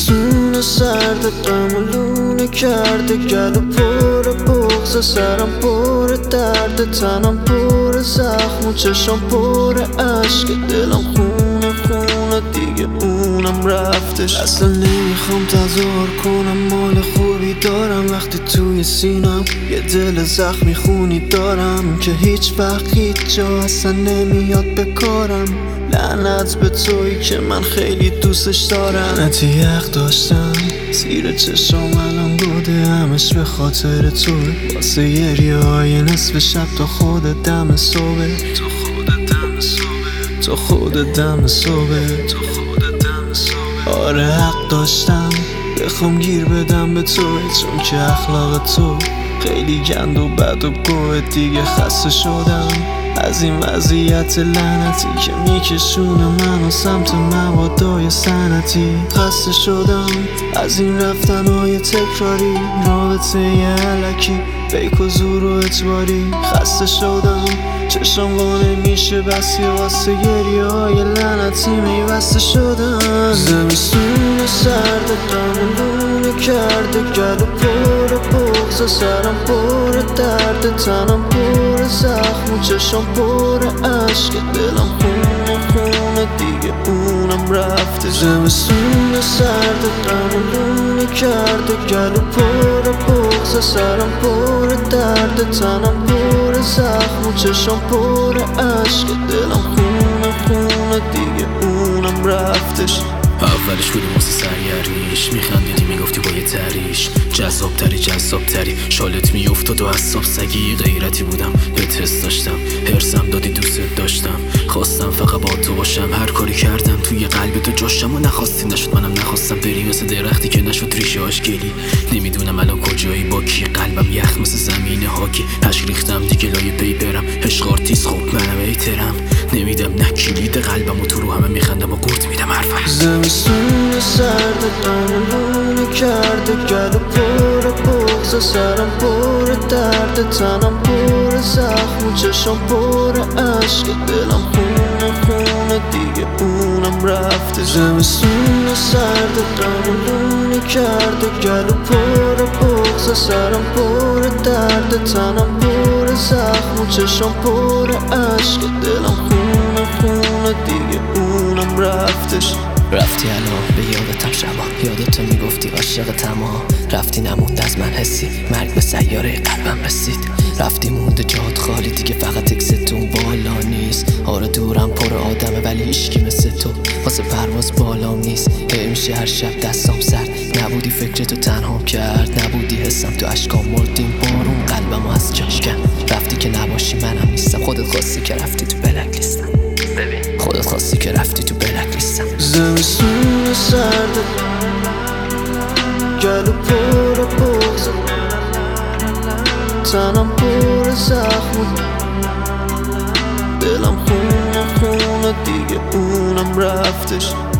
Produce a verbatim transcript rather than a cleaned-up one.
زمستون سرد قملونه کرده گلو پر بغض، سرم پر درد، تنم پر زخم و چشم پر عشق، دلم خونه خونه دیگه اونم رفتش. اصلا نمیخوام تظاهر کنم مال خوبی دارم، وقتی توی سینم یه دل زخمی خونی دارم که هیچ وقت هیچ جا اصلا نمیاد به کارم. لعنت به تویی که من خیلی دوستش دارم. لعنتی یخ داشتم زیر چشم الان بوده، همش به خاطر توی، واسه یه ریای نصف شب تا خود دم صبح، تو خود دم صبح، تو خود دم صبح، تو خود دم صبح. آره حق داشتم بخوام گیر بدم به توی، چون که اخلاق تو خیلی گند و بد و گوه. دیگه خسته شدم از این وضعیت لعنتی که میکشونه منو سمت موادای سنتی. خسته شدم از این رفتنهای تکراری، رابطه یه علکی، فیک و زور و اجباری. خسته شدم چشم وانه میشه بس یه واسه گریه های لعنتی میبسته شدم. زمستون سرد قملونه کرده گلو پر بغض، سرم پر درد، تنم پر زخم و چشم پر عشق، دلم خونه خونه دیگه اونم رفته. زمستون سرد قملونه کرده گلو پر بغض، سرم پر درد، تنم پر زخم و چشم پر عشق، دلم خونه خونه دیگه اونم رفتش. اولش بودی واسه سرگریش، میخندیدی میگفتی با یه تریش، جذابتری جذابتری شالت میافتاد و عصاب سگی. غیرتی بودم بهت حس داشتم، هرسم دادی دوست داشتم، خواستم فقط با تو باشم. هر کاری کردم توی قلب تو جاشم و نخواستی نشد، منم نخواستم بری مثل درختی که نشد ریشه هاش گلی. نمیدونم الان کجایی با کی، قلبم یخ مثل زمین هاکی، اشک ریختم دیگه لای پی برم، عشق آرتیس خب منم ایترم. نمیدم نه کلید قلبم و تو رو همه میخندم و قورت میدم حرفم. زمستون سرد قملونه کرده گلو پر بغض، سرم پر درد، تنم پر زخم و چشم پر عشق، دلم خونه خونه دیگه اونم رفته. زمستون سرد قملونه کرده گلو پر بغض، سرم پر درد، تنم پر زخم و چشم پر عشق، دلم خونه خونه دیگه اونم رفتش. رفتی الان به یادتم شبا، یادتو میگفتی عاشقتم ها. رفتی نموند از من حسی، مرگ به سیاره قلبم رسید. رفتی مونده جات خالی دیگه، فقط اکستون بالا نیست. آره دورم پر آدمه ولی هیچکی مثل تو واسه پرواز بالام نیست. هی میشه هر شب دستام سرد، نبودی فکرتو تنهام کرد، نبودی حسم تو اشکام مردیم بارون قلبمو از جاش کند. رفتی که نباشی منم نیستم، خودت خواستی که رفتی تو بلک لیستم، ببین خودت خواستی که رفتی تو بلک لیستم. زمستون سرد گلو پر بغض، تنم پر زخم، دلم خونه خونه دیگه اونم رفتش.